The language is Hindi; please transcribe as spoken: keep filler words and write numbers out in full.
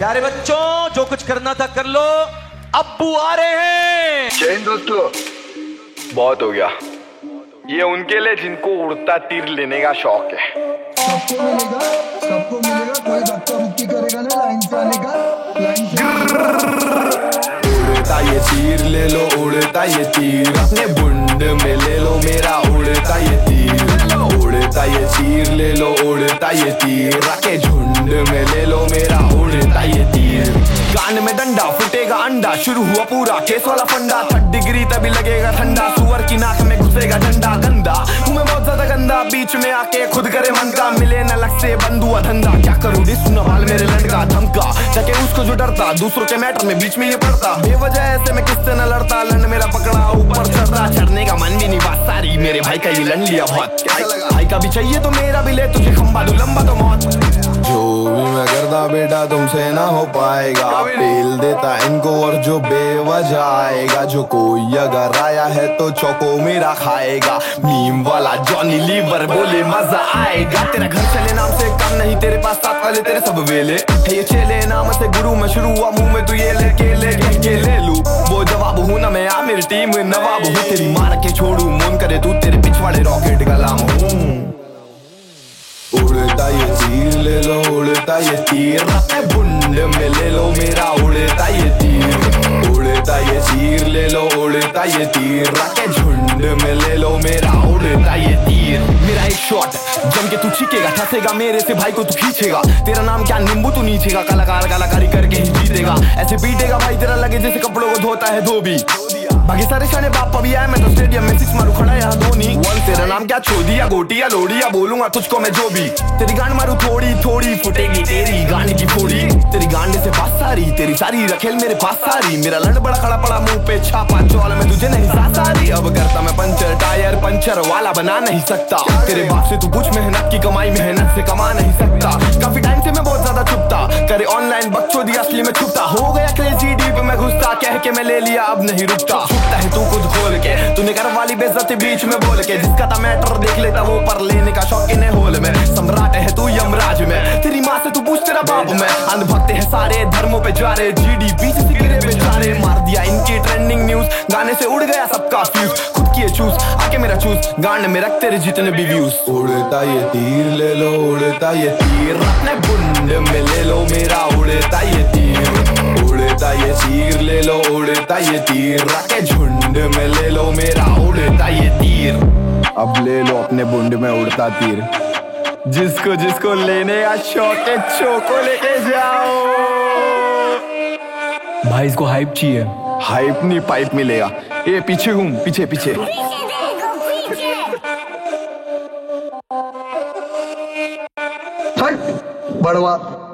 प्यारे बच्चों, जो कुछ करना था कर लो, अब्बू आ रहे हैं। जय हिंद दोस्तों, बहुत हो गया। ये उनके लिए जिनको उड़ता तीर लेने का शौक है। सबको मिलेगा, सबको मिलेगा, कोई धक्का मुक्की करेगा ना लाइन से आने का, लाइन से। उड़ता ये तीर ले लो, उड़ता ये तीर अपने बुंड में ले लो मेरा, उड़ता ये तीर। उड़ता ये तीर ले लो, उड़ता ये तीर रखे झुंड में ले लो मेरा, उड़ता ये तीर। कान में डंडा फुटेगा अंडा, शुरू हुआ पूरा केस वाला फंडा। थर्ड डिग्री तभी लगेगा ठंडा, सुअर की नाक में घुसेगा डंडा। गंदा हूँ मैं बहुत ज्यादा गंदा, बीच में आके खुद करे मन का, मिले न लग से बंद हुआ धंधा। क्या करूँ डी सुना हाल मेरे लड़का धमका, जाके उसको जो डरता दूसरों के मैटर में बीच में ये पड़ता। बेवजह ऐसे मैं किससे न लड़ता, लंड मेरा पकड़ा ऊपर चढ़ता। चढ़ने का मन भी नहीं, बात सारी मेरे भाई का ये लंड लिया बहुत। भाई का भी चाहिए तो मेरा भी ले, तुझे खंबा दूं लंबा तो मौत। जो भी मैं करता बेटा तुमसे ना हो पाएगा, पेल देता इनको और जो बेवजह आएगा। जो कोई अगर आया है तो चौको मेरा खाएगा, मीम वाला जॉनी लीवर बोले मजा आएगा। तेरा घर चले नाम से कम नहीं, तेरे पास साथ वाले तेरे सब वेले है। ये चेले नाम से गुरु में शुरू हुआ, मुंह में तू ये ले के ले के, के ले लू वो जवाब हूँ ना मैं, आ मेरी टीम में नवाब हूँ। तेरी मार के छोड़ू मोन करे तू, तेरे पिछवाड़े रॉकेट गलाम हूँ। उड़ता ये तीर ले लो, उड़ता ये तीर अपने बुंड में ले लो मेरा, उड़ता ये तीर। उड़ता ये तीर ले लो, उड़ता ये तीर रखे झुंड में ले लो मेरा, उड़ता ये तीर। मेरा एक शॉट जम के तू चीखेगा, ठसेगा मेरे से भाई को तू खींचेगा। तेरा नाम क्या नींबू तू नीचेगा, कलाकार कलाकारी करके ही जीतेगा। ऐसे पीटेगा भाई तेरा लगे जैसे कपड़ों को धोता है धोबी। बाकी सारे शाने बाप अभी आए, मैं तो स्टेडियम में सिक्स मारू खड़ा यहाँ धोनी। तेरा नाम क्या छोदी या गोटी या लोड़ी, या बोलूंगा तुझको मैं जो भी। तेरी गांड मारू थोड़ी थोड़ी, फुटेगी तेरी गांड की फोड़ी। तेरी गांड से बात सारी, तेरी सारी रखेल मेरे पास सारी। मेरा लंड बड़ा खड़ा पड़ा मुंह पे छापा, चौल में तुझे नहीं सारी। अब करता मैं पंचर टायर, पंचर वाला बना नहीं सकता। तेरे बाप से तू पूछ, मेहनत की कमाई मेहनत से कमा नहीं सकता। काफी टाइम से मैं बहुत ज्यादा छुपता, करे ऑनलाइन बकचोदी असली में छुपता। हो गया क्रेजी डीप में घुसता, कह के मैं ले लिया अब नहीं रुकता। छुपता है तू खुद खोल के, तूने कर वाली बेइज्जती बीच में बोल के। जिसका था मैटर देख लेता वो पर लेने का शौकीन है होल में। सम्राट है तू यमराज में, तेरी माँ से तू पूछ तेरा बाप में। अंधभक्त है सारे धर्मों पे जा रहे, जीडीपी से गिरे बेचारे। मार दिया इनकी ट्रेंडिंग न्यूज, गाने से उड़ गया सबका फ्यूज। खुद किए चूज आके मेरा चूज, गाने में रख तेरे जितने भी व्यूज। उड़ता ये तीर ले लो, उड़ता ये तीर अपने बुंड में ले लो मेरा, उड़ता ये तीर। उड़ता ये तीर ले लो, उड़ता ये तीर रखे झुंड में ले लो मेरा, उड़ता ये तीर। अब ले लो अपने बुंड में उड़ता तीर, जिसको जिसको लेने का शौक है चोको लेके जाओ। भाई इसको हाइप चाहिए। हाइप नहीं पाइप मिलेगा। ये पीछे हूँ, पीछे पीछे। हट बड़वा।